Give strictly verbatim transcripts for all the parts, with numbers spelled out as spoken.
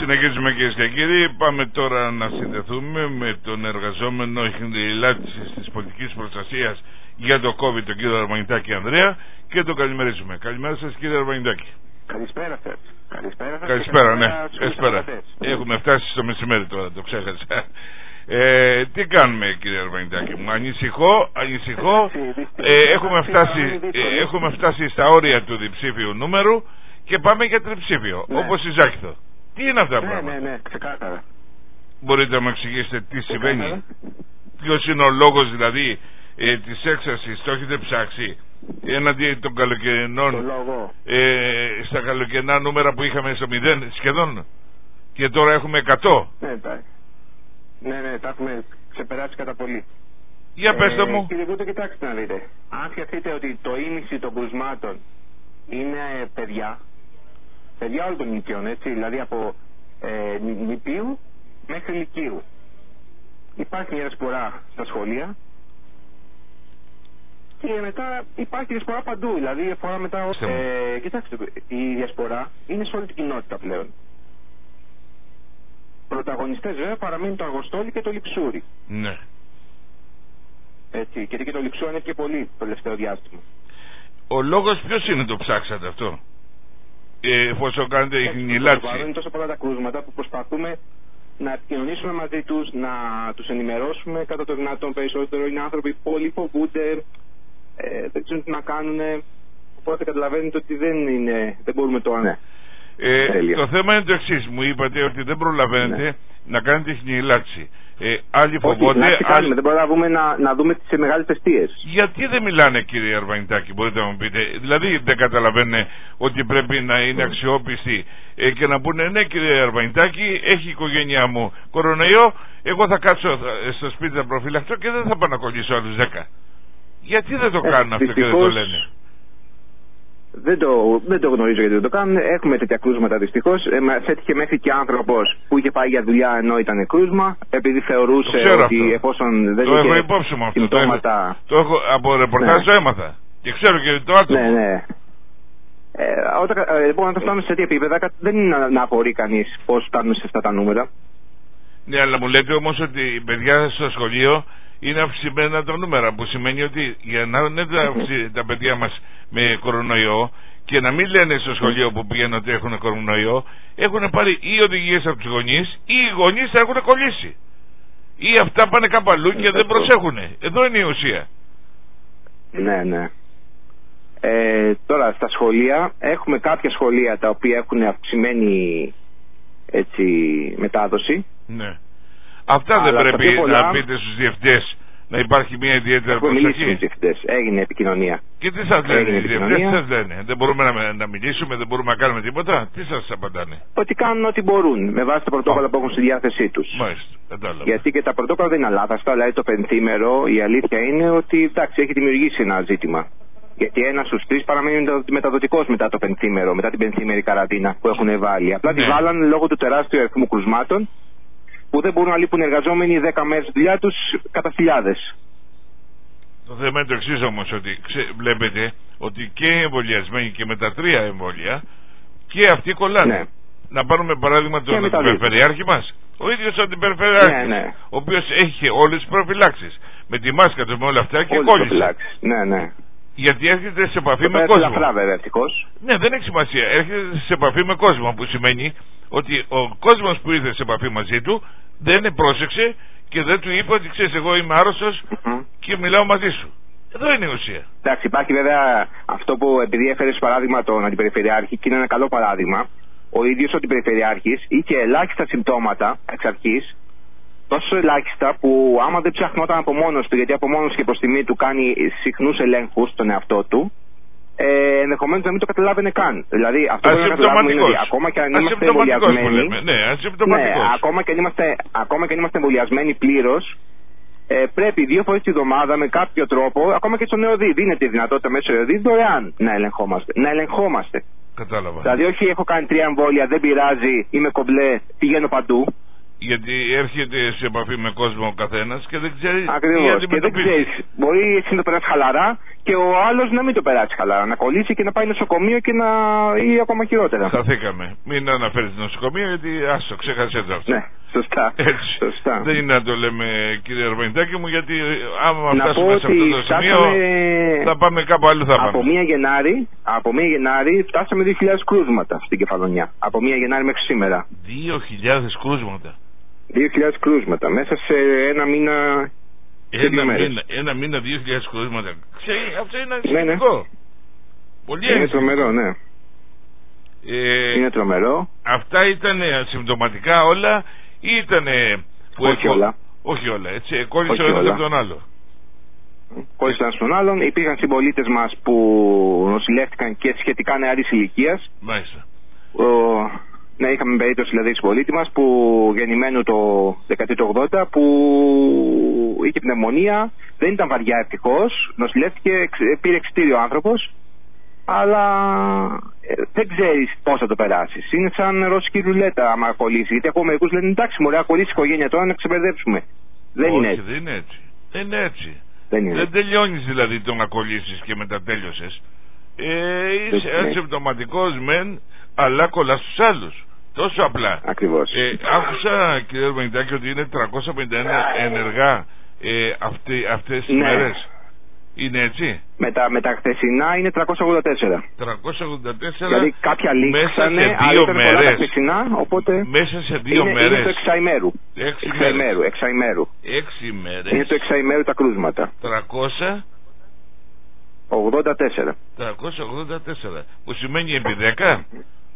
Συνεχίζουμε, κυρίες και κύριοι. Πάμε τώρα να συνδεθούμε με τον εργαζόμενο εχνηλάτησης της πολιτικής προστασίας για το COVID, τον κύριο Αρβανιτάκη Ανδρέα, και τον καλημερίζουμε. Καλημέρα σας, κύριε Αρβανιτάκη. Καλησπέρα σας. Καλησπέρα σας. Καλησπέρα, ναι. Καλησπέρα. Έχουμε φτάσει στο μεσημέρι τώρα, το ξέχασα. Ε, τι κάνουμε, κύριε Αρβανιτάκη μου? Ανησυχώ, ανησυχώ. Ε, έχουμε, φτάσει, ε, έχουμε φτάσει στα όρια του διψήφιου νούμερου και πάμε για τριψήφιο, ναι. Όπως η Ζάκηθο. Τι είναι αυτά τα ναι, πράγματα? Ναι, ναι, ξεκάθαρα. Μπορείτε να μου εξηγήσετε τι συμβαίνει? Ποιος είναι ο λόγος δηλαδή ε, της έξαρσης? Το έχετε ψάξει έναντι των καλοκαιρινών, ε, στα καλοκαιρινά νούμερα που είχαμε στο μηδέν σχεδόν, και τώρα έχουμε εκατό? Ναι, τα, ναι, ναι, τα έχουμε ξεπεράσει κατά πολύ. Για ε, πέστε μου. Κύριε Βούτο, κοιτάξτε να δείτε. Αν σκεφτείτε ότι το ίμιση των κρουσμάτων είναι παιδιά, παιδιά όλων των ηλικιών, έτσι, δηλαδή από ε, νηπίου μέχρι λυκείου. Υπάρχει μια διασπορά στα σχολεία και μετά υπάρχει διασπορά παντού, δηλαδή η διαφορά μετά... Ε, κοιτάξτε, η διασπορά είναι σε όλη την κοινότητα πλέον. Πρωταγωνιστές βέβαια παραμένουν το Αργοστόλι και το Λιξούρι. Ναι. Έτσι, γιατί και το Λιξούρι είναι και πολύ το τελευταίο διάστημα. Ο λόγος ποιος είναι, το ψάξατε αυτό? Ε, εφόσον κάνετε η χνηλάτηση. Είναι τόσο πολλά τα κρούσματα που προσπαθούμε να επικοινωνήσουμε μαζί τους, να τους ενημερώσουμε κατά το δυνατόν περισσότερο. Είναι άνθρωποι που πολύ φοβούνται, ε, δεν ξέρουν τι να κάνουν. Οπότε καταλαβαίνετε ότι δεν, είναι, δεν μπορούμε τώρα. Ναι. Ε, το θέμα είναι το εξής. Μου είπατε ότι δεν προλαβαίνετε, ναι, να κάνετε χνηλάτηση. Ε, άλλοι φοβόνται. Όχι, άλλοι... δεν προλαβούμε να, να δούμε τις μεγάλες αιστείες. Γιατί δεν μιλάνε, κύριε Αρβανιτάκη, μπορείτε να μου πείτε? Δηλαδή δεν καταλαβαίνουν ότι πρέπει να είναι αξιόπιστοι ε, και να πούνε ναι, κύριε Αρβανιτάκη, έχει η οικογένειά μου κορονοϊό, εγώ θα κάτσω στο σπίτι να προφυλαχτώ και δεν θα πάω να κολλήσω άλλους δέκα. Γιατί δεν το κάνουν ε, αυτό δυστυχώς... και δεν το λένε? Δεν το, δεν το γνωρίζω γιατί δεν το κάνουν. Έχουμε τέτοια κρούσματα δυστυχώς. Ε, μας έτυχε μέχρι και άνθρωπος που είχε πάει για δουλειά ενώ ήταν κρούσμα, επειδή θεωρούσε ότι αυτό, εφόσον δεν το είχε έχω υπόψη μου αυτό. συμπτώματα... Το έχω, το έχω από ρεπορτάζ, ναι, το έμαθα. Και ξέρω και το άτομο. Ναι, ναι. Ε, όταν, ε, λοιπόν, όταν φτάνουμε σε τέτοια επίπεδα, δεν είναι να, να απορεί κανείς πώς φτάνουμε σε αυτά τα νούμερα. Ναι, αλλά μου λέτε όμως ότι οι παιδιά στο σχολείο είναι αυξημένα τα νούμερα, που σημαίνει ότι για να είναι τα, τα παιδιά μας με κορονοϊό και να μην λένε στο σχολείο που πηγαίνουν ότι έχουν κορονοϊό, έχουν πάρει ή οδηγίες από τους γονείς ή οι γονείς θα έχουν κολλήσει, ή αυτά πάνε κάπου αλλού και δεν προσέχουν. Εδώ είναι η ουσία. Ναι, ναι. Ε, τώρα στα σχολεία έχουμε κάποια σχολεία τα οποία έχουν αυξημένη, έτσι, μετάδοση. Ναι. Αυτά αλλά δεν πρέπει πολλά... να πείτε στους διευθυντές, να υπάρχει μια ιδιαίτερη προσοχή? Έγινε επικοινωνία. Και τι σας λένε οι διευθυντές? Τι σας λένε? Δεν μπορούμε να, να μιλήσουμε, δεν μπορούμε να κάνουμε τίποτα? Τι σας απαντάνε? Ότι κάνουν ό,τι μπορούν με βάση τα πρωτόκολλα oh. που έχουν στη διάθεσή τους. Μάλιστα, κατάλαβα. Γιατί και τα πρωτόκολλα δεν είναι αλάθαστα, δηλαδή το πενθήμερο, η αλήθεια είναι ότι εντάξει, έχει δημιουργήσει ένα ζήτημα. Γιατί ένα στους τρεις παραμένει μεταδοτικός μετά το πενθήμερο, μετά την πενθήμερη καραντίνα που έχουν βάλει. Απλά ναι, τη βάλανε λόγω του τεράστιου αριθμού κρουσμάτων, που δεν μπορούν να λείπουν εργαζόμενοι δέκα μέρες δουλειά τους κατά χιλιάδες. Το θέμα είναι το εξής όμως, ότι ξε, βλέπετε ότι και οι εμβολιασμένοι και με τα τρία εμβόλια και αυτοί κολλάνε. Ναι. Να πάρουμε παράδειγμα τον αντιπεριφερειάρχη μας. Ο ίδιος ο αντιπεριφερειάρχης, ναι, ναι, ο οποίος έχει όλες τις προφυλάξεις, με τη μάσκα του, με όλα αυτά, και κόλλησε. Ναι, ναι. Γιατί έρχεται σε επαφή με κόσμο. Λαφρά, βέβαια, ευτυχώς. Ναι, δεν έχει σημασία. Έρχεται σε επαφή με κόσμο, που σημαίνει ότι ο κόσμος που ήρθε σε επαφή μαζί του δεν πρόσεξε και δεν του είπε ότι ξέρεις, εγώ είμαι άρρωστος mm-hmm. και μιλάω μαζί σου. Εδώ είναι η ουσία. Εντάξει, υπάρχει βέβαια αυτό που, επειδή έφερες παράδειγμα τον αντιπεριφερειάρχη, και είναι ένα καλό παράδειγμα, ο ίδιος ο αντιπεριφερειάρχης είχε ελάχιστα συμπτώματα εξ αρχής, τόσο ελάχιστα που άμα δεν ψαχνόταν από μόνος του, γιατί από μόνος και προς τιμή του κάνει συχνούς ελέγχους στον εαυτό του, ε, ενδεχομένως να μην το καταλάβαινε καν. Δηλαδή αυτό που να καταλάβουμε είναι ότι ακόμα και αν είμαστε εμβολιασμένοι, ναι, ναι, ακόμα και αν είμαστε, ακόμα και αν είμαστε εμβολιασμένοι πλήρως, ε, πρέπει δύο φορές τη εβδομάδα με κάποιο τρόπο, ακόμα και στο ΝΕΟΔΗ, δίνεται η δυνατότητα μέσω ΝΕΟΔΗ δωρεάν να ελεγχόμαστε. Να ελεγχόμαστε. Κατάλαβα. Δηλαδή, όχι έχω κάνει τρία εμβόλια, δεν πειράζει, είμαι κομπλέ, πηγαίνω παντού. Γιατί έρχεται σε επαφή με κόσμο ο καθένας και δεν ξέρει. Ακριβώς. Και δεν ξέρεις. Μπορεί εσύ να το περάσει χαλαρά και ο άλλος να μην το περάσει καλά. Να κολλήσει και να πάει νοσοκομείο και να... ή ακόμα χειρότερα. Χαθήκαμε. Μην αναφέρεις νοσοκομείο, γιατί άσο, ξέχασε το αυτό. Ναι, σωστά. Έτσι. Σωστά. Δεν είναι να το λέμε, κύριε Αρβανιτάκη μου, γιατί άμα να φτάσουμε σε αυτό το σημείο φτάσαμε... θα πάμε κάπου αλλού. Θα πάμε. Από μία Γενάρη, από μία Γενάρη φτάσαμε δύο χιλιάδες κρούσματα στην Κεφαλονιά. Από μία Γενάρη μέχρι σήμερα. δύο χιλιάδες κρούσματα. δύο χιλιάδες κρούσματα. Μέσα σε ένα μήνα. Ένα μήνα, ένα μήνα δύο χιλιάδες κρούσματα. Ξέρει, αυτό είναι ανησυχητικό. Ναι, ναι. Πολύ είναι τρομερό, ναι. Ε, είναι τρομερό. Αυτά ήταν ασυμπτωματικά όλα ή ήταν που όχι έχω... όλα. Όχι όλα, έτσι. Κόλλησε ο ένας από τον άλλο. Κόλλησε ένας τον άλλον. Υπήρχαν συμπολίτες μας που νοσηλεύτηκαν και σχετικά νεαρής ηλικίας. Μάλιστα. Ο... Ναι, είχαμε περίπτωση δηλαδή συμπολίτη μας που γεννημένου το δεκαετία του ογδόντα που είχε πνευμονία, δεν ήταν βαριά ευτυχώς, νοσηλεύτηκε, πήρε εξιτήριο άνθρωπος, αλλά ε, δεν ξέρεις πώς θα το περάσεις. Είναι σαν ρωσική ρουλέτα άμα κολλήσει, γιατί ακόμα μερικούς λένε εντάξει μωρέ, κολλήσει η οικογένεια τώρα να ξεπερδέψουμε. Δεν όχι, είναι έτσι. δεν είναι έτσι. Δεν είναι έτσι. Δεν, είναι δεν έτσι. τελειώνεις δηλαδή το να κολλήσεις και μετά τέλειωσες. Ε, είσαι ασυμπτωματικός μεν, αλλά κολλάς στους άλλους. Τόσο απλά. Ακριβώς. Ε, άκουσα, κύριε Αρβανιτάκη, ότι είναι τριακόσια πενήντα ένα ενεργά ε, αυτοί, αυτές τις ναι. μέρες. Είναι έτσι. Με τα, με τα χθεσινά είναι τριακόσια ογδόντα τέσσερα. τριακόσια ογδόντα τέσσερα. Δηλαδή κάποια λήξανε, μέσα σε δύο μέρες. Τα χθεσινά, οπότε μέσα σε δύο είναι, μέρες. Είναι το εξαημέρου. Έξι εξαημέρου, εξαημέρου. Έξι μέρες. Είναι το εξαημέρου τα κρούσματα. τριακόσια ογδόντα τέσσερα. τριακόσια ογδόντα τέσσερα. Που σημαίνει επί δέκα.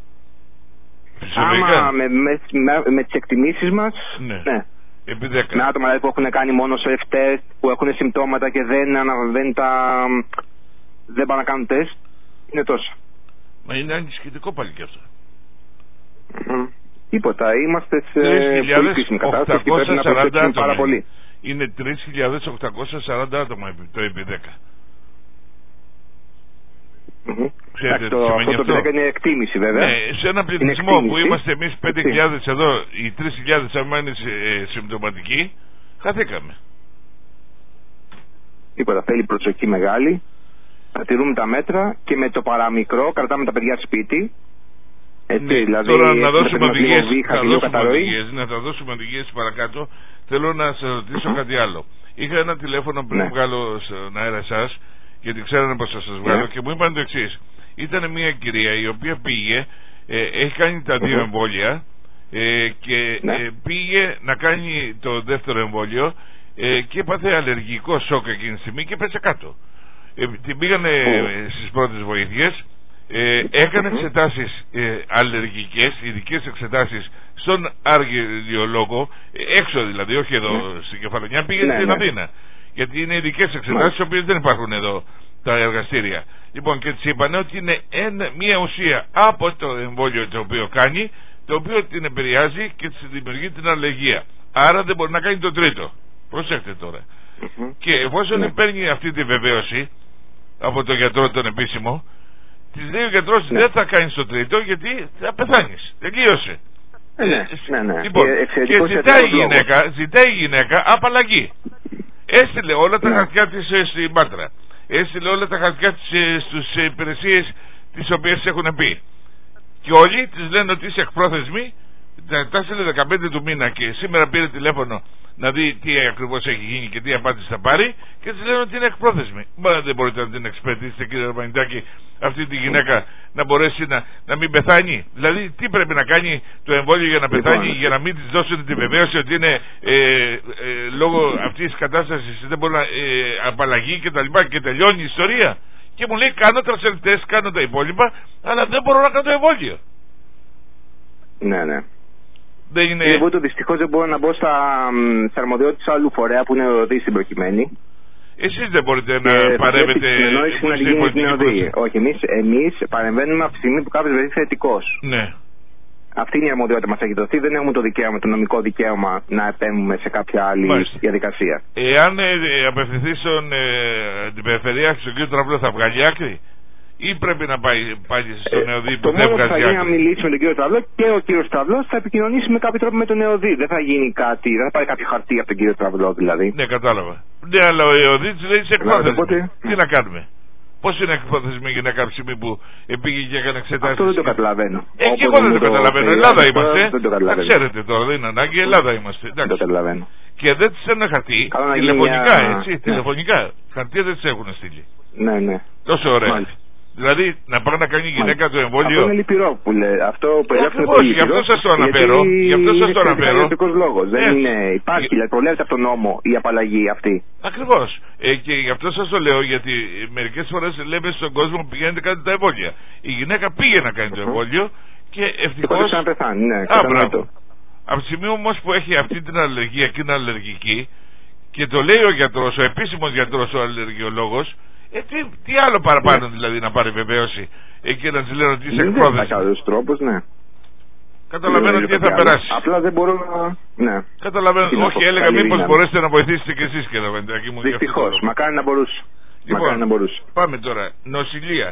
Άμα με, με, με, με τις εκτιμήσεις μας, ναι. ναι. Επί δέκα. Με άτομα δηλαδή, που έχουν κάνει μόνο self-test, που έχουν συμπτώματα και δεν, δεν τα δεν πάνε να κάνουν τεστ, είναι τόσο. Μα είναι ανησυχητικό πάλι και αυτό. Mm. Τίποτα, είμαστε σε πολύ κρίσιμη κατάσταση και πρέπει να προσέξουμε πάρα πολύ. Είναι τρεις χιλιάδες οκτακόσια σαράντα άτομα το επί δέκα. Mm-hmm. Ξέρετε, το, αυτό το δέκα είναι εκτίμηση βέβαια. Ναι, σε ένα πληθυσμό που είμαστε εμείς πέντε χιλιάδες εδώ, οι τρεις χιλιάδες άμα είναι ε, συμπτωματικοί, χαθήκαμε. Τίποτα, θέλει προσοχή μεγάλη, να τηρούμε τα μέτρα και με το παραμικρό κρατάμε τα παιδιά σπίτι. Έτσι, ναι, δηλαδή, τώρα να δώσουμε οδηγίες, να τα δώσουμε οδηγίες παρακάτω. Θέλω να σας ρωτήσω κάτι άλλο. Είχα ένα τηλέφωνο πριν ναι. βγάλω στον αέρα εσάς, γιατί ξέρανε πως θα σας βγάλω, ναι. και μου είπαν το εξής. Ήταν μια κυρία η οποία πήγε, ε, έχει κάνει τα δύο εμβόλια ε, και ναι. ε, πήγε να κάνει το δεύτερο εμβόλιο ε, και έπαθε αλλεργικό σοκ εκείνη τη στιγμή και πέσε κάτω. Ε, την πήγανε ε, στις πρώτες βοήθειες, ε, έκανε εξετάσεις ε, αλλεργικές, ειδικές εξετάσεις στον αργυριολόγο, ε, έξω δηλαδή, όχι εδώ ναι. στην Κεφαλονιά, πήγε ναι, στην ναι. Αθήνα. Γιατί είναι ειδικές εξετάσεις, οι οποίες δεν υπάρχουν εδώ τα εργαστήρια. Λοιπόν, και της είπανε ότι είναι ένα, μια ουσία από το εμβόλιο το οποίο κάνει, το οποίο την επηρεάζει και της δημιουργεί την αλλεργία. Άρα δεν μπορεί να κάνει το τρίτο. Προσέξτε τώρα. Mm-hmm. Και εφόσον mm-hmm. παίρνει αυτή τη βεβαίωση από τον γιατρό τον επίσημο, της λέει ο γιατρός mm-hmm. δεν θα κάνεις το τρίτο γιατί θα πεθάνεις. Τελείωσε. Mm-hmm. Ναι, ναι, ναι. Λοιπόν, και, και ζητάει η γυναίκα, ζητάει η γυναίκα απαλλαγή. Έστειλε όλα τα ναι. χαρτιά της ε, στην Πάτρα. Έστειλε όλα τα χαρτιά της ε, στους ε, υπηρεσίες τις οποίες έχουν πει. Και όλοι της λένε ότι είσαι εκπρόθεσμη. Τα έστειλε δεκαπέντε του μήνα και σήμερα πήρε τηλέφωνο να δει τι ακριβώς έχει γίνει και τι απάντηση θα πάρει και της λένε ότι είναι εκπρόθεσμη. Μα δεν μπορείτε να την εξυπηρετήσετε, κύριε Αρβανιτάκη, αυτή τη γυναίκα να μπορέσει να, να μην πεθάνει. Δηλαδή τι πρέπει να κάνει το εμβόλιο για να πεθάνει, λοιπόν, για να μην της δώσουν τη βεβαίωση ότι είναι ε, ε, λόγω αυτής της κατάστασης δεν μπορεί να ε, απαλλαγεί και τα λοιπά και τελειώνει η ιστορία. Και μου λέει κάνω τα self-test, κάνω τα υπόλοιπα, αλλά δεν μπορώ να κάνω το εμβόλιο. Ναι, ναι. Δεν είναι... Εγώ το δυστυχώς δεν μπορώ να μπω στα, στα αρμοδιότητες άλλου φορέα που είναι ο ΕΟΔΗ στην προκειμένη. Εσείς δεν μπορείτε να παρέμβετε στην πολιτική. Όχι, εμείς, εμείς παρεμβαίνουμε από τη στιγμή που κάποιος βρεθεί θετικός. Ναι. Αυτή είναι η αρμοδιότητα μας έχει δοθεί. Δεν έχουμε το δικαίωμα, το νομικό δικαίωμα να επέμβουμε σε κάποια άλλη Μάλιστα. διαδικασία. Εάν ε, απευθυνθεί στον ε, την περιφερειάρχη, στον κύριο Τραβλό, θα βγάλει άκρη ή πρέπει να πάει πάλι στον ΕΟΔΗ που δεν βγάζει άκρη? Το μόνο που θα γίνει να μιλήσει με τον κύριο Τραβλό και ο κύριος Τραβλός θα επικοινωνήσει με κάποιο τρόπο με τον ΕΟΔΗ. Δεν θα γίνει κάτι, δεν θα πάρει κάποιο χαρτί από τον κύριο Τραβλό δηλαδή. Ναι, κατάλαβα. Ναι, αλλά ο ΕΟΔΗ της λέει σε εκπρόθεση. Τι να κάνουμε? Πώς είναι εκπρόθεσμη γυναίκα από τη στιγμή που πήγε και έκανε εξετάσεις? Αυτό δεν το καταλαβαίνω. Ε, και εγώ δεν το καταλαβαίνω. Ελλάδα είμαστε. Τα ξέρετε τώρα, δεν είναι ανάγκη. Ελλάδα είμαστε. Δεν το καταλαβαίνω. Και δεν τις ένα χαρτί, τηλεφωνικά έτσι. Τηλεφωνικά. Χαρτιά δεν τις έχουν στείλει. Ναι, ναι. Τόσο ωραία. Δηλαδή να πάει να κάνει η γυναίκα το εμβόλιο. Αυτό είναι λυπηρό που λέει. Αυτό που έγραψε είναι πολύ λυπηρό. Γι' αυτό σας το αναφέρω. Γι' αυτό σας το αναφέρω. Λόγος. Δεν είναι, υπάρχει, δηλαδή προβλέπεται από τον νόμο η απαλλαγή αυτή. Ακριβώς. Ε, και γι' αυτό σας το λέω, γιατί μερικές φορές λέμε στον κόσμο πηγαίνετε κάνετε τα εμβόλια. Η γυναίκα πήγε να κάνει το εμβόλιο και ευτυχώς. Και να πεθάνει, ναι. Από τη στιγμή όμως που έχει αυτή την αλλεργία και είναι αλλεργική και το λέει ο γιατρός, ο επίσημος γιατρός, ο αλλεργιολόγος. Ε, τι, τι άλλο παραπάνω ναι. δηλαδή να πάρει βεβαίωση ε, και να της λένε ότι είσαι εκπρόθεση. Δεν είναι άλλος τρόπος, ναι. Καταλαβαίνω τι θα περάσει. Απλά δεν μπορώ να... Ναι. Καταλαβαίνω. Όχι, έλεγα μήπως μπορέσετε να βοηθήσετε κι εσείς και εδώ. Δυστυχώς. Μακάρι να μπορούσε. Λοιπόν, Μακάρι να μπορούσε. Πάμε τώρα. Νοσηλεία.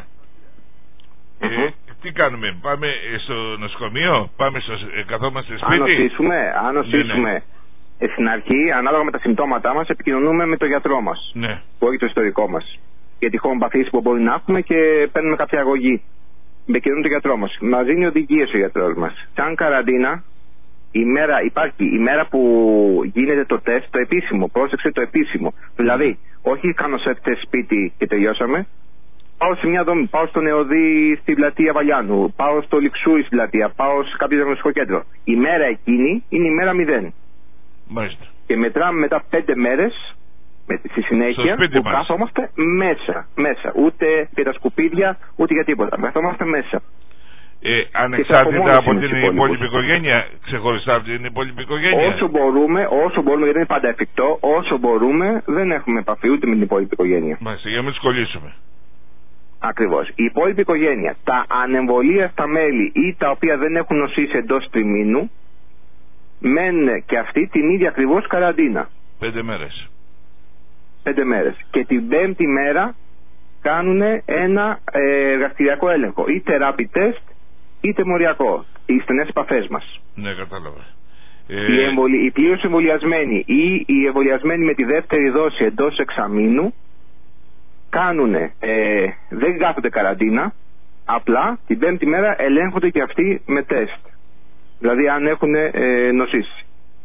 Ε, mm-hmm. Τι κάνουμε, πάμε στο νοσοκομείο, πάμε στο, ε, καθόμαστε σπίτι. Αν νοσήσουμε, αν νοσήσουμε. Ναι, ναι. Ε, στην αρχή, ανάλογα με τα συμπτώματά μας, επικοινωνούμε με τον γιατρό μας. Ναι. Που έχει το ιστορικό μας. Για τυχόν παθήσεις που μπορεί να έχουμε και παίρνουμε κάποια αγωγή. Επικοινωνούμε τον γιατρό μας. Μας δίνει οδηγίες ο γιατρός μας. Σαν καραντίνα, η μέρα, υπάρχει η μέρα που γίνεται το τεστ, το επίσημο. Πρόσεξε το επίσημο. Δηλαδή, όχι κάνω σε τεστ σπίτι και τελειώσαμε. Πάω σε μια δομή, πάω στο Νεοδί στην πλατεία Βαλιάνου, πάω στο Λιξούι στην πλατεία, πάω σε κάποιο διαγνωστικό κέντρο. Η μέρα εκείνη είναι η μέρα μηδέν. Μάλιστα. Και μετράμε μετά πέντε μέρες με, στη συνέχεια που μας. Κάθομαστε μέσα, μέσα. Ούτε για τα σκουπίδια, ούτε για τίποτα. Καθόμαστε μέσα. Ε, ανεξάρτητα από την υπόλοιπη οικογένεια, ξεχωριστά από την υπόλοιπη οικογένεια. Όσο μπορούμε, όσο μπορούμε, γιατί είναι πάντα εφικτό, όσο μπορούμε δεν έχουμε επαφή ούτε με την υπόλοιπη οικογένεια. Μάλιστα, για να μην τους κολλήσουμε. Ακριβώς. Η υπόλοιπη οικογένεια, τα ανεμβολίαστα μέλη ή τα οποία δεν έχουν νοσήσει εντός τριμήνου, μένουν και αυτοί την ίδια ακριβώς καραντίνα. Πέντε μέρες. Πέντε μέρες. Και την πέμπτη μέρα κάνουν ένα ε, εργαστηριακό έλεγχο. Είτε rapid test, είτε μοριακό. Οι στενές επαφές μας. Ναι, κατάλαβα. Ε... Οι, εμβολι... οι πλήρως εμβολιασμένοι ή οι εμβολιασμένοι με τη δεύτερη δόση εντός εξαμήνου κάνουν, ε, δεν κάθονται καραντίνα, απλά την πέμπτη μέρα ελέγχονται και αυτοί με τεστ. Δηλαδή αν έχουν ε, νοσήσει.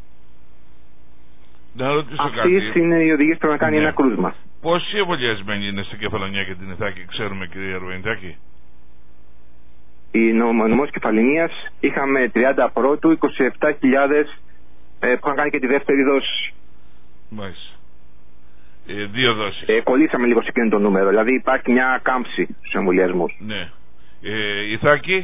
Αυτές είναι οι οδηγίες που πρέπει να κάνει ναι. ένα κρούσμα. Πόσοι εμβολιασμένοι είναι στην Κεφαλονιά και την Ιθάκη, ξέρουμε κύριε Αρβανιτάκη? Η νομός Κεφαλονίας είχαμε τριάντα πρώτου είκοσι επτά χιλιάδες ε, που είχαν κάνει και τη δεύτερη δόση. Μάλιστα. Ε, δύο δόσεις. Ε, κολλήσαμε λίγο σε εκείνο το νούμερο. Δηλαδή υπάρχει μια κάμψη στους εμβολιασμούς. Ναι. Ε, Ιθάκη.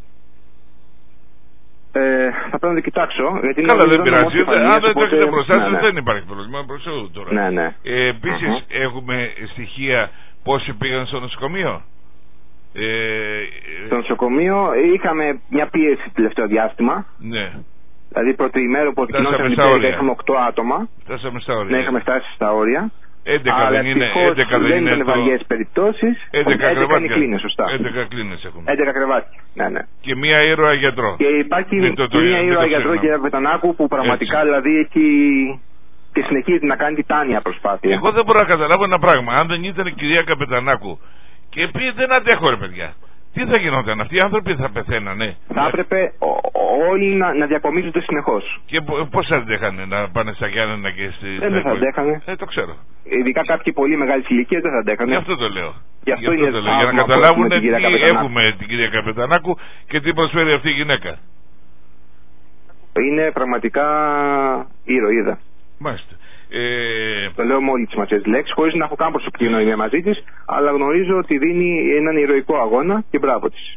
Ε, θα πρέπει να το κοιτάξω. Γιατί καλά, δεν πειράζει. Αν δεν το έχετε μπροστά σας, ναι, ναι. δεν υπάρχει πρόβλημα. Προσέχω τώρα. Ναι, ναι. Ε, επίσης, uh-huh. έχουμε στοιχεία πόσοι πήγαν στο νοσοκομείο. Ε, στο νοσοκομείο είχαμε μια πίεση τελευταίο διάστημα. Ναι. Δηλαδή πρώτη ημέρα που επικοινωνήσαμε την πέρικα είχαμε οκτώ άτομα. Φτάσαμε στα όρια. Ναι, είχαμε φτάσει στα όρια. έντεκα δεν είναι, έντεκα δεν είναι. Δεν ήταν βαριές περιπτώσεις. έντεκα κρεβάτια. Κλίνες, σωστά. έντεκα κλίνες έχουμε. έντεκα κρεβάτια. Ναι, ναι. Και μία ήρωα γιατρό. Και υπάρχει μην το, το, μία ήρωα γιατρό και Πετανάκου που πραγματικά έτσι. Δηλαδή έχει και συνεχίζει να κάνει τιτάνια προσπάθεια. Εγώ δεν μπορώ να καταλάβω ένα πράγμα. Αν δεν ήταν η κυρία Καπετανάκου και πει δεν αντέχω ρε παιδιά. Τι θα γινόταν, αυτοί οι άνθρωποι θα πεθαίνανε. Θα έπρεπε όλοι να, να διακομίζονται συνεχώς. Και πώς θα αντέχανε να πάνε στα Γιάννενα και στη. Ε, δεν θα αντέχανε. Ε, το ξέρω. Ειδικά κάποιοι πολύ μεγάλες ηλικίες δεν θα αντέχανε. Γι' αυτό το λέω. Γι' αυτό είναι το λέω. Για να καταλάβουν τι έχουμε την κυρία Καπετανάκου και τι προσφέρει αυτή η γυναίκα. Είναι πραγματικά ηρωίδα. Μάλιστα. Ε... Το λέω με όλη τη ματσές λέξη, χωρίς να έχω καν προσωπική νοημία μαζί της, αλλά γνωρίζω ότι δίνει έναν ηρωικό αγώνα και μπράβο της.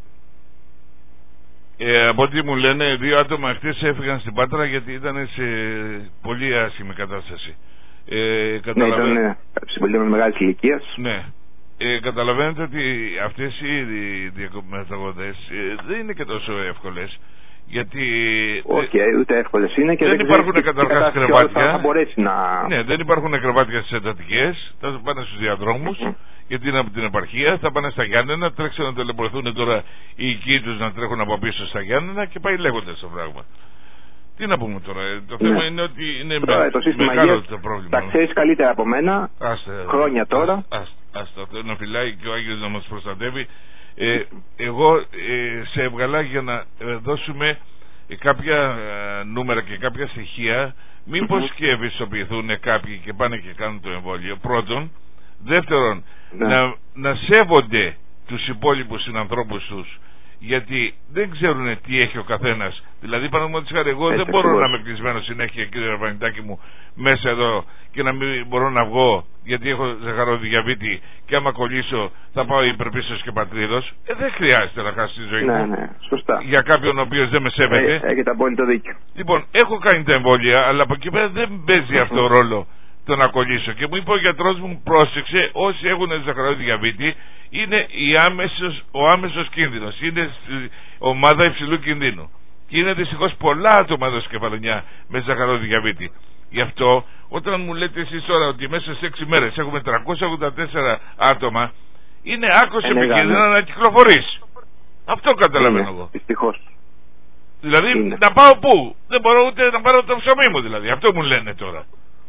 Ε, από ό,τι μου λένε, δύο άτομα χτες έφυγαν στην Πάτρα γιατί ήταν σε πολύ άσχημη κατάσταση. Ε, καταλαβα... Ναι, ήταν σε πολύ μεγάλη ηλικία. Ναι. Ε, καταλαβαίνετε ότι αυτές οι διακομματαγωγές ε, δεν είναι και τόσο εύκολες. Γιατί. Όχι, okay, ούτε εύκολες είναι και δεν, δεν υπάρχουν καταρχάς κρεβάτια. Θα μπορέσει να... Ναι, δεν υπάρχουν κρεβάτια στις εντατικές. Θα πάνε στους διαδρόμους, mm-hmm. γιατί είναι από την επαρχία. Θα πάνε στα Γιάννενα, τρέξουν να τελεπορθούν τώρα οι οικοί τους να τρέχουν από πίσω στα Γιάννενα και πάει λέγοντας το πράγμα. Τι να πούμε τώρα, το θέμα ναι. είναι ότι είναι τώρα, με... το σύστημα μεγάλο υγείας, το πρόβλημα. Τα ξέρεις καλύτερα από μένα, άστε, χρόνια τώρα. Άστε. Ας το θέλω να φυλάει και ο Άγιος να μας προστατεύει. Ε, εγώ ε, σε έβγαλα για να ε, δώσουμε ε, κάποια ε, νούμερα και κάποια στοιχεία, μήπως mm-hmm. και ευαισθητοποιηθούν κάποιοι και πάνε και κάνουν το εμβόλιο. Πρώτον. Δεύτερον, ναι. να, να σέβονται τους υπόλοιπους συνανθρώπους τους, γιατί δεν ξέρουν τι έχει ο καθένας. Δηλαδή, παραδείγματος χάρη, εγώ δεν μπορώ να είμαι κλεισμένο συνέχεια, κύριε Αρβανιτάκη μου, μέσα εδώ και να μην μπορώ να βγω, γιατί έχω ζαχαροδιαβήτη και άμα κολλήσω θα πάω υπερπίσσος και πατρίδος. Ε, δεν χρειάζεται να χάσει τη ζωή μου. Ναι, ναι, σωστά. Για κάποιον ο οποίος δεν με σέβεται. Ε, έχετε απόλυτο δίκιο. Λοιπόν, έχω κάνει τα εμβόλια, αλλά από εκεί πέρα δεν παίζει αυτό ρόλο το να κολλήσω. Και μου είπε ο γιατρός μου, πρόσεξε, όσοι έχουν ζαχαροδιαβήτη είναι η άμεσος, ο άμεσος κίνδυνος. Είναι στη ομάδα υψηλού κινδύνου. Και είναι δυστυχώς πολλά άτομα εδώ στη Κεφαλονιά με ζαχαροδιαβήτη. Γι' αυτό, όταν μου λέτε εσείς τώρα ότι μέσα σε έξι μέρες έχουμε τριακόσια ογδόντα τέσσερα άτομα, είναι άκρως επικίνδυνο να κυκλοφορείς. Αυτό καταλαβαίνω εγώ. Δυστυχώς. Δηλαδή, είναι. να πάω πού? Δεν μπορώ ούτε να πάρω το ψωμί μου, δηλαδή. Αυτό μου λένε τώρα.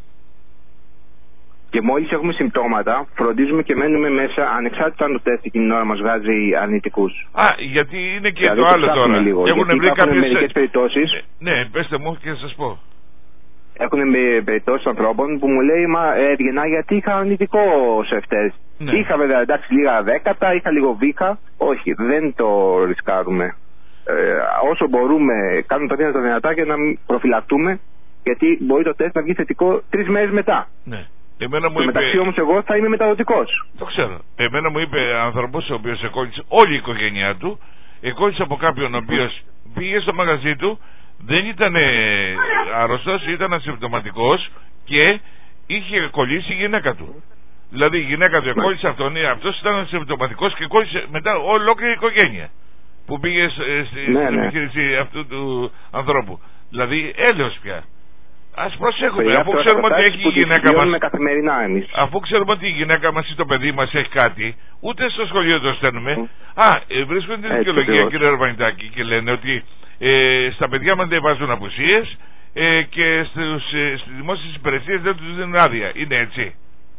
Και μόλις έχουμε συμπτώματα, φροντίζουμε και μένουμε μέσα, ανεξάρτητα αν το τεστ εκείνη την ώρα μας βγάζει αρνητικούς. Α, γιατί είναι και δηλαδή, το άλλο τώρα. Λίγο, έχουν βρει κάποιες μερικές περιπτώσεις. Ε, ναι, πέστε μου και θα σας πω. Έχουν περιπτώσεις ανθρώπων που μου λέει, μα έβγαινα γιατί είχα αρνητικό σε αυτές. Ναι. Είχα βέβαια εντάξει λίγα δέκατα, είχα λίγο βήχα. Όχι, δεν το ρισκάρουμε. Ε, όσο μπορούμε, κάνουμε τα δυνατά δυνατά για να προφυλακτούμε, γιατί μπορεί το τεστ να βγει θετικό τρεις μέρες μετά. Ναι. Εμένα μου είπε... μεταξύ όμως εγώ θα είμαι μεταδοτικός. Το ξέρω. Εμένα μου είπε άνθρωπος ο οποίος εκόλλησε όλη η οικογένειά του, εκόλλησε από κάποιον ο οποίος πήγε στο μαγαζί του, δεν ήταν άρρωστος, ήταν ασυμπτωματικός και είχε κολλήσει η γυναίκα του. Δηλαδή η γυναίκα του εκόλλησε αυτόν, αυτός ήταν ασυμπτωματικός και κόλλησε μετά ολόκληρη η οικογένεια που πήγε στη, ναι, στην ναι. επιχείρηση αυτού του ανθρώπου. Δηλαδή έλεος πια. Ας προσέχουμε, αφού ξέρουμε ότι έχει η γυναίκα μας. Καθημερινά εμείς. Αφού ξέρουμε ότι η γυναίκα μας ή το παιδί μας έχει κάτι, ούτε στο σχολείο το στέλνουμε. Mm. Α, ε, βρίσκουν την δικαιολογία, κύριε Αρβανιτάκη, και λένε ότι ε, στα παιδιά μας δεν βάζουν απουσίες ε, και στους, ε, στις δημόσιες υπηρεσίες δεν τους δίνουν άδεια. Είναι έτσι?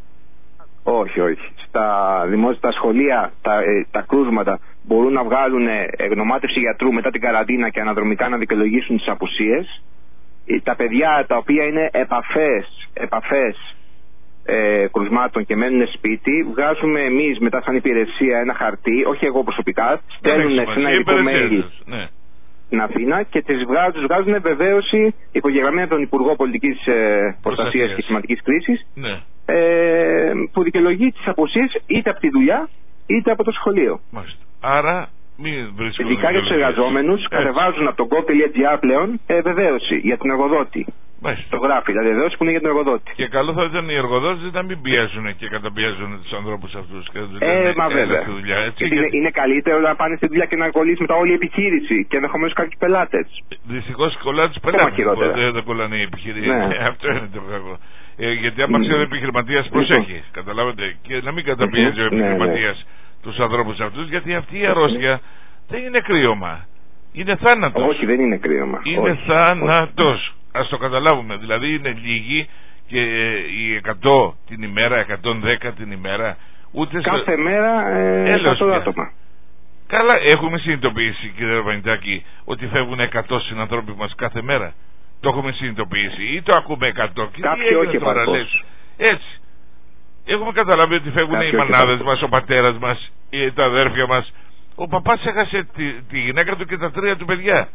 Όχι, όχι. Στα δημόσια, στα σχολεία, τα, ε, τα κρούσματα μπορούν να βγάλουν γνωμάτευση γιατρού μετά την καραντίνα και αναδρομικά να δικαιολογήσουν τις απουσίες. Τα παιδιά τα οποία είναι επαφές, επαφές ε, κρουσμάτων και μένουν σπίτι, βγάζουμε εμείς μετά σαν υπηρεσία ένα χαρτί, όχι εγώ προσωπικά, στέλνουν σε ένα ειδικό mail ναι. στην Αθήνα και τις βγάζουν, βγάζουν βεβαίωση υπογεγραμμένη από τον Υπουργό Πολιτικής ε, Προστασίας και Κλιματικής Κρίσης, ναι. ε, που δικαιολογεί τις αποσίες είτε από τη δουλειά είτε από το σχολείο. Μάλιστα. Άρα ειδικά για τους εργαζόμενους κατεβάζουν από το gov τελεία gr πλέον ε, βεβαίωση για την εργοδότη. Μάλιστα. Το γράφει, δηλαδή βεβαίωση που είναι για τον εργοδότη. Και καλό θα ήταν οι εργοδότες να μην πιέζουν και καταπιέζουν τους ανθρώπους αυτούς. Και τους ε, λένε, μα βέβαια. Δουλειά, έτσι, είναι, γιατί... είναι καλύτερο να πάνε στη δουλειά και να κολλήσει μετά όλη η επιχείρηση και ενδεχομένως κάποιοι πελάτες. Δυστυχώς κολλά τους πελάτες. Δεν κολλάνε οι επιχειρήσεις. Ναι. Αυτό είναι το κακό. Ε, γιατί άμα ξέρει ο επιχειρηματίας προσέχει. Καταλάβετε. Και να μην καταπιέζει ο επιχειρηματίας τους ανθρώπους αυτούς, γιατί αυτή η αρρώστια δεν είναι κρύωμα. Είναι θάνατος. Όχι, δεν είναι κρύωμα. Είναι όχι, θάνατος. όχι. Ας το καταλάβουμε. Δηλαδή είναι λίγοι και οι εκατό την ημέρα, εκατόν δέκα την ημέρα. Ούτε κάθε στο... μέρα ε, εκατό άτομα. Καλά, έχουμε συνειδητοποιήσει, κύριε Αρβανιτάκη, ότι φεύγουν εκατό συνανθρώποι μας κάθε μέρα. Το έχουμε συνειδητοποιήσει ή το ακούμε εκατό? Κάποιοι όχι επαρκώς. Έτσι. Έχουμε καταλάβει ότι φεύγουν οι μανάδες μας, ο πατέρας μας, τα αδέρφια μας. Ο παπάς έχασε τη, τη γυναίκα του και τα τρία του παιδιά.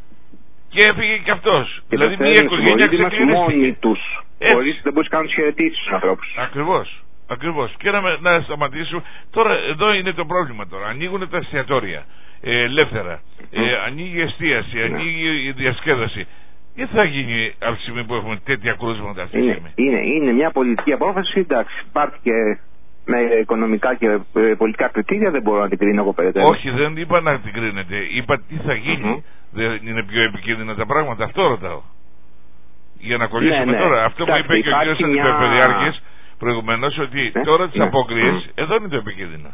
Και έφυγε και αυτός. Και δηλαδή μια οικογένεια ξεκλίνησε. Μόνοι τους. Χωρίς δεν μπορείς να κάνουν χαιρετήσεις στους ανθρώπους. Ακριβώς. Ακριβώς. Και να, να σταματήσουμε. Τώρα εδώ είναι το πρόβλημα τώρα. Ανοίγουν τα εστιατόρια ε, ελεύθερα. Ε, ανοίγει η εστίαση, ναι. ανοίγει η διασκέδαση. Τι θα γίνει από τη στιγμή που έχουμε τέτοια κρούσματα αυτή τη είναι, στιγμή? Είναι, είναι μια πολιτική απόφαση. Εντάξει, υπάρχει και με οικονομικά και πολιτικά κριτήρια, δεν μπορώ να την κρίνω εγώ περαιτέρω. Όχι, δεν είπα να την κρίνετε. Είπα τι θα γίνει. Mm-hmm. Δεν είναι πιο επικίνδυνα τα πράγματα? Αυτό ρωτάω. Για να κολλήσουμε ναι, ναι. τώρα. Αυτό που είπε και ο κ. Μια... Αντιπεριφερειάρχης προηγουμένως, ότι ναι, τώρα τις ναι. απόκριες, mm. εδώ είναι το επικίνδυνο.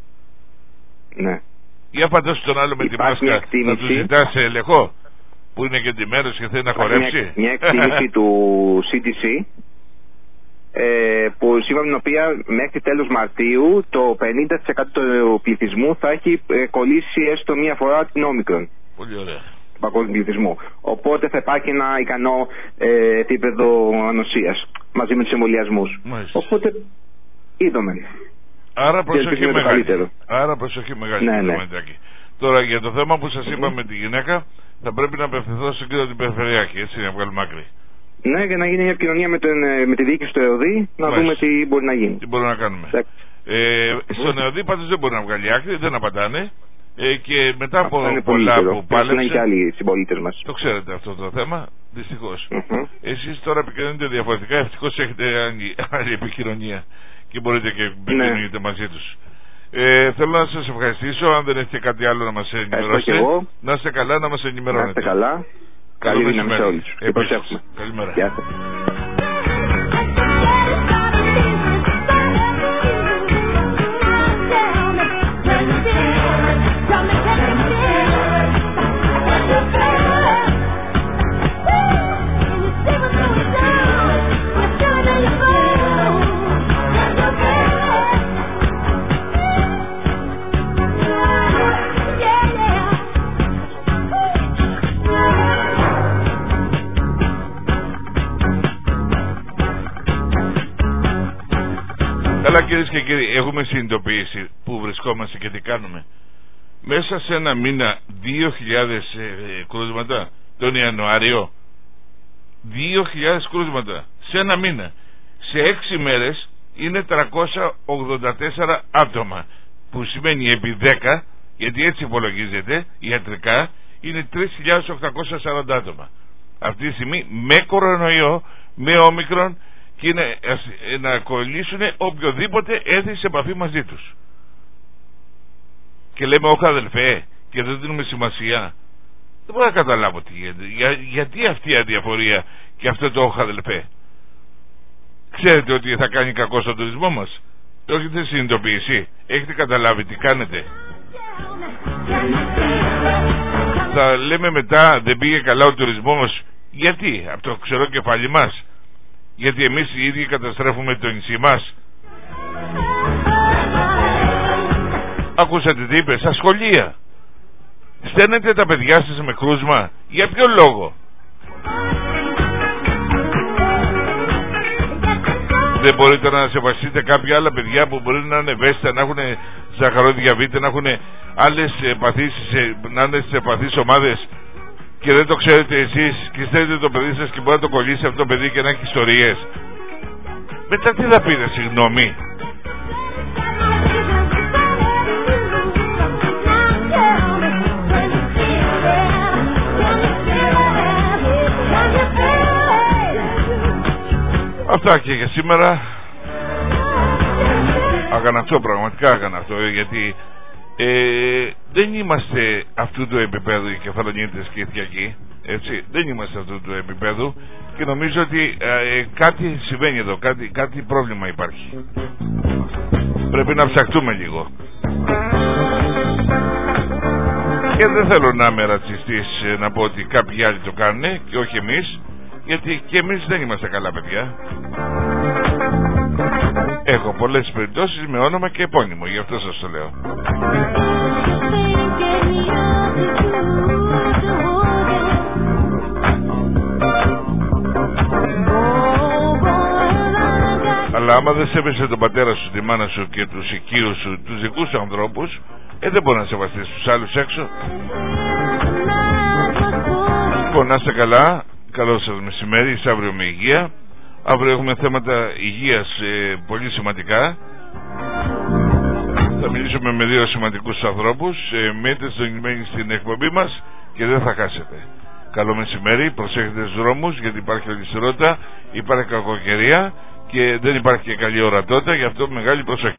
Ναι. Για φαντάσου τον άλλο με τη μάσκα να του ζητά σε ελεγχό, που είναι και εντυμένος και θέλει να χορέψει. Μια, μια εκτίμηση του σι ντι σι ε, που σύμφωνα με την οποία μέχρι τέλος Μαρτίου το πενήντα τοις εκατό του πληθυσμού θα έχει ε, κολλήσει έστω μία φορά την όμικρον. Πολύ ωραία. Του παγκόσμιου πληθυσμού. Οπότε θα υπάρχει ένα ικανό ε, επίπεδο ανοσίας μαζί με τους εμβολιασμούς. Οπότε είδαμε. Άρα προσοχή μεγάλη. Άρα προσοχή μεγάλη. Ναι, ναι. Τώρα για το θέμα που σας είπα με τη γυναίκα, θα πρέπει να απευθυνθώ στον κύριο την Περιφερειάρχη, έτσι, να βγάλουμε άκρη. Ναι, για να γίνει μια επικοινωνία με, τον, με τη διοίκηση του ΕΟΔΗ, να Μάλιστα. δούμε τι μπορεί να γίνει. Τι μπορούμε να κάνουμε. Ε, στον ΕΟΔΗ πάντως δεν μπορεί να βγάλει άκρη, δεν απαντάνε. Ε, και μετά από πολλά που πάλεψε. Είναι και άλλοι συμπολίτες μας. Το ξέρετε αυτό το θέμα, δυστυχώς. Mm-hmm. Εσείς τώρα επικοινωνείτε διαφορετικά, ευτυχώς έχετε άλλη επικοινωνία και μπορείτε και επικοινωνείτε ναι. μαζί τους. Ε, θέλω να σας ευχαριστήσω. Αν δεν έχετε κάτι άλλο να μας ενημερώσετε, να είστε καλά, να μας ενημερώνετε. Να είστε καλά. Καλή δύναμη σε όλους. Και προσέχουμε. Καλημέρα. Γεια σας. Καλά κυρίες και κύριοι, έχουμε συνειδητοποιήσει που βρισκόμαστε και τι κάνουμε. Μέσα σε ένα μήνα δύο χιλιάδες ε, κρούσματα τον Ιανουάριο. δύο χιλιάδες κρούσματα σε ένα μήνα. Σε έξι μέρες είναι τριακόσια ογδόντα τέσσερα άτομα, που σημαίνει επί δέκα, γιατί έτσι υπολογίζεται ιατρικά, είναι τρεις χιλιάδες οκτακόσια σαράντα άτομα αυτή τη στιγμή με κορονοϊό, με όμικρον, και είναι, να κολλήσουν οποιοδήποτε έρθει σε επαφή μαζί τους. Και λέμε όχι αδελφέ, και δεν δίνουμε σημασία. Δεν μπορώ να καταλάβω τι γίνεται. Για, γιατί αυτή η αδιαφορία και αυτό το όχι αδελφέ. Ξέρετε ότι θα κάνει κακό στον τουρισμό μας? Το έχετε συνειδητοποιήσει? Έχετε καταλάβει τι κάνετε? Θα λέμε μετά δεν πήγε καλά ο τουρισμός μας. Γιατί? Από το ξερό κεφάλι μας? Γιατί εμείς οι ίδιοι καταστρέφουμε το νησί μας? Ακούσατε τι είπε? Στα σχολεία στέλνετε τα παιδιά σας με κρούσμα. Για ποιο λόγο? Δεν μπορείτε να σεβαστείτε κάποια άλλα παιδιά που μπορεί να είναι ευαίσθητα, να έχουν ζαχαροδιαβήτη, να έχουν άλλες παθήσεις, να είναι σε παθείς ομάδες, και δεν το ξέρετε εσείς και στέλνετε το παιδί σας και μπορεί να το κολλήσει αυτό το παιδί και να έχει ιστορίες? Μετά τι θα πείτε? Συγγνώμη? Αυτά και για σήμερα. Αγανακτώ, πραγματικά αγανακτώ, γιατί ε, δεν είμαστε αυτού του επίπεδου οι κεφαλονίτες και οι θιακοί, έτσι, δεν είμαστε αυτού του επίπεδου, και νομίζω ότι ε, κάτι συμβαίνει εδώ, κάτι, κάτι πρόβλημα υπάρχει. Πρέπει να ψαχτούμε λίγο. Και δεν θέλω να είμαι ρατσιστής, να πω ότι κάποιοι άλλοι το κάνουν και όχι εμείς, γιατί και εμείς δεν είμαστε καλά παιδιά. Έχω πολλές περιπτώσεις με όνομα και επώνυμο, γι' αυτό σας το λέω. Αλλά άμα δεν σέβεσαι τον πατέρα σου, τη μάνα σου και τους οικείους σου, τους δικούς σου ανθρώπους, ε, δεν μπορεί να σεβαστείς τους άλλους έξω. Λοιπόν, να είστε καλά. Καλό σας μεσημέρι, αύριο με υγεία. Αύριο έχουμε θέματα υγείας ε, πολύ σημαντικά. Θα μιλήσουμε με δύο σημαντικούς ανθρώπους. ε, Μείνετε συντονισμένοι στην εκπομπή μας και δεν θα χάσετε. Καλό μεσημέρι, προσέχετε στους δρόμους, γιατί υπάρχει ολιστερότητα, υπάρχει κακοκαιρία και δεν υπάρχει και καλή ορατότητα, γι' αυτό μεγάλη προσοχή.